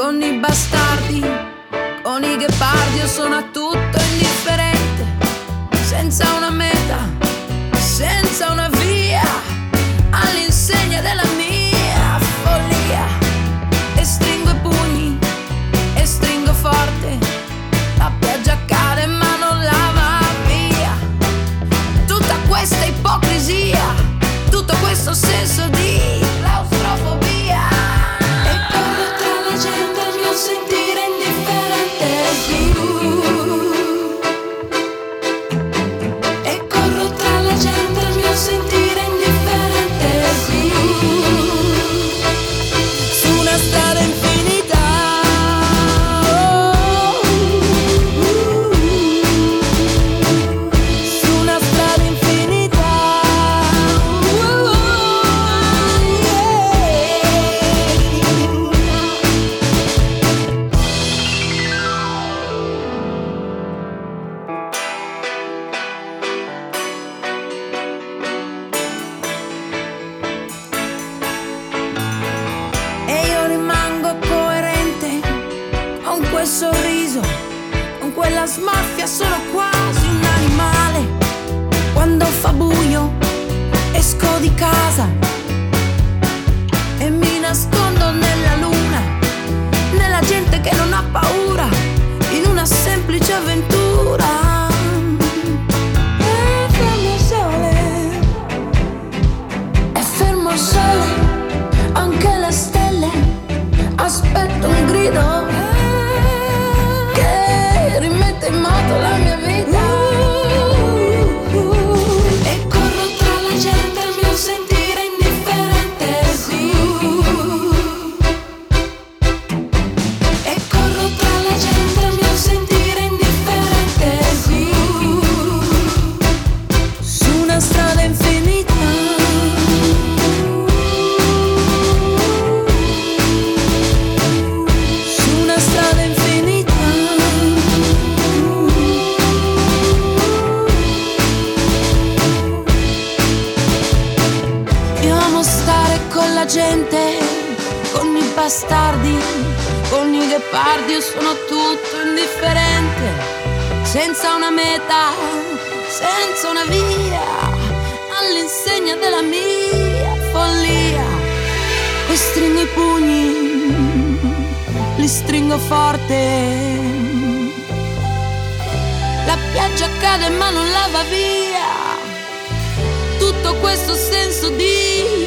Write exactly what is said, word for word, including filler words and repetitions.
con i bastardi, con i ghepardi, io sono a tutto indifferente, senza una meta, senza una via, all'insegna della mia follia. E stringo i pugni, e stringo forte, la pioggia cade ma non lava via tutta questa ipocrisia, tutto questo senso di claustrofobia. E corro tra la gente il mio sentire indifferente. E corro tra la gente il mio sentire indifferente. Su una strada infinita. Su una strada infinita. E io rimango coerente con quel sorriso, con quella smorfia, sono quasi un animale. Quando fa buio esco di casa e mi nascondo nella luna, nella gente che non ha paura, in una semplice avventura. E fermo il sole, è fermo il sole, anche le stelle, aspetto un grido che rimette in moto la mia vita. E corro tra la gente il mio sentire indifferente, sì. E corro tra la gente il mio sentire indifferente, sì. Su una strada infinita. Su una strada infinita. Io amo stare con la gente, con i bastardi, con i ghepardi, io sono tutto indifferente, senza una meta, senza una via, all'insegna della mia follia. E stringo i pugni, li stringo forte, la pioggia cade ma non lava via tutto questo senso di